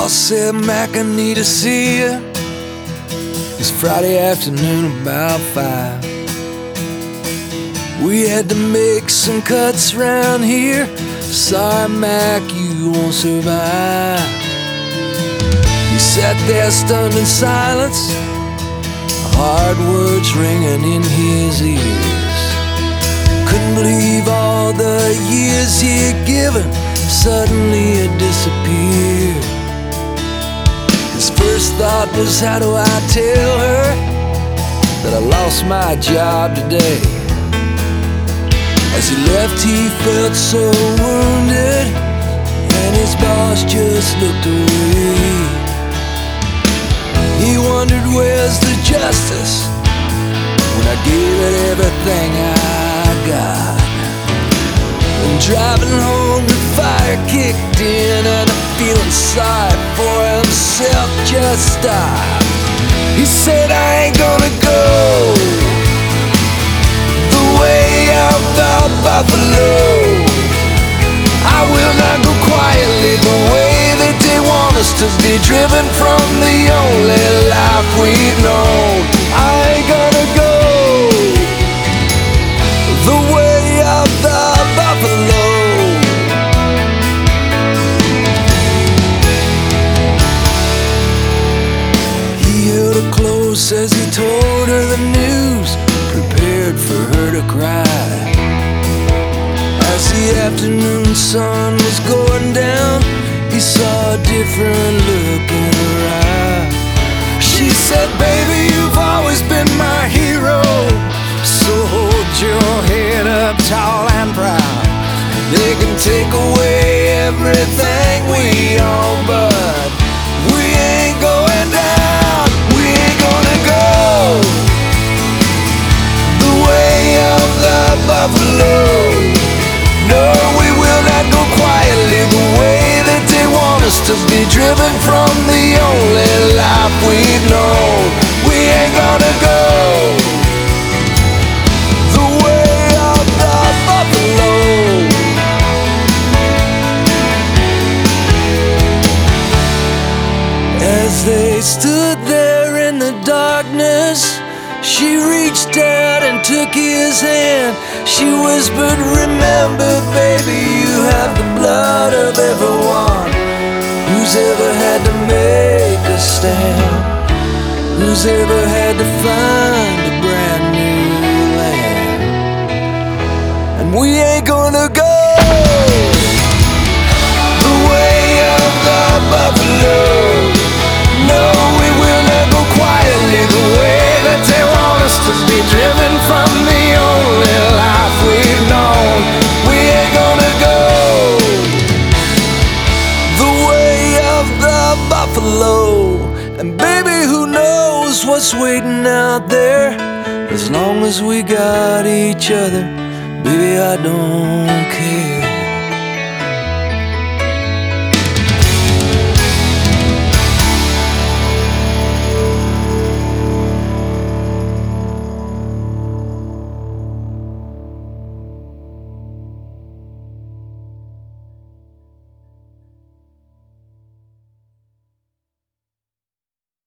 boss said, Mac, I need to see you. It's Friday afternoon about 5. We had to make some cuts round here. Sorry, Mac, you won't survive. He sat there stunned in silence, hard words ringing in his ears. Couldn't believe all the years he had given suddenly had disappeared. His first thought was, how do I tell her that I lost my job today? As he left, he felt so wounded, and his boss just looked away. He wondered, where's the justice when I gave it everything I got? And driving home, the fire kicked in, and a feeling sorry for himself just stopped. He said, I ain't gonna go the way of the buffalo. I will not go quietly the way that they want us to be, driven from the only life we've known. I ain't gonna go the way of the buffalo. He held her close as he told her the news, prepared for her to cry. As the afternoon sun was going down, he saw a different look in her eye. She said, baby, you've always been my hero, so hold your head up tall and proud. They can take away everything we own, but we ain't going down. We ain't gonna go the way of the buffalo. No, we will not go quietly the way that they want us to be, driven from the only life we've known. We ain't gonna go the way of the buffalo. As they stood there in the darkness, she reached out and took his hand. She whispered, remember, baby, you have the blood of everyone who's ever had to make a stand, who's ever had to find a brand new land. And we ain't gonna go the way of the buffalo. No, we will not go quietly the way that they want us to be, driven from the only life we've known. We ain't gonna go the way of the buffalo. And baby, who knows what's waiting out there? As long as we got each other, baby, I don't care.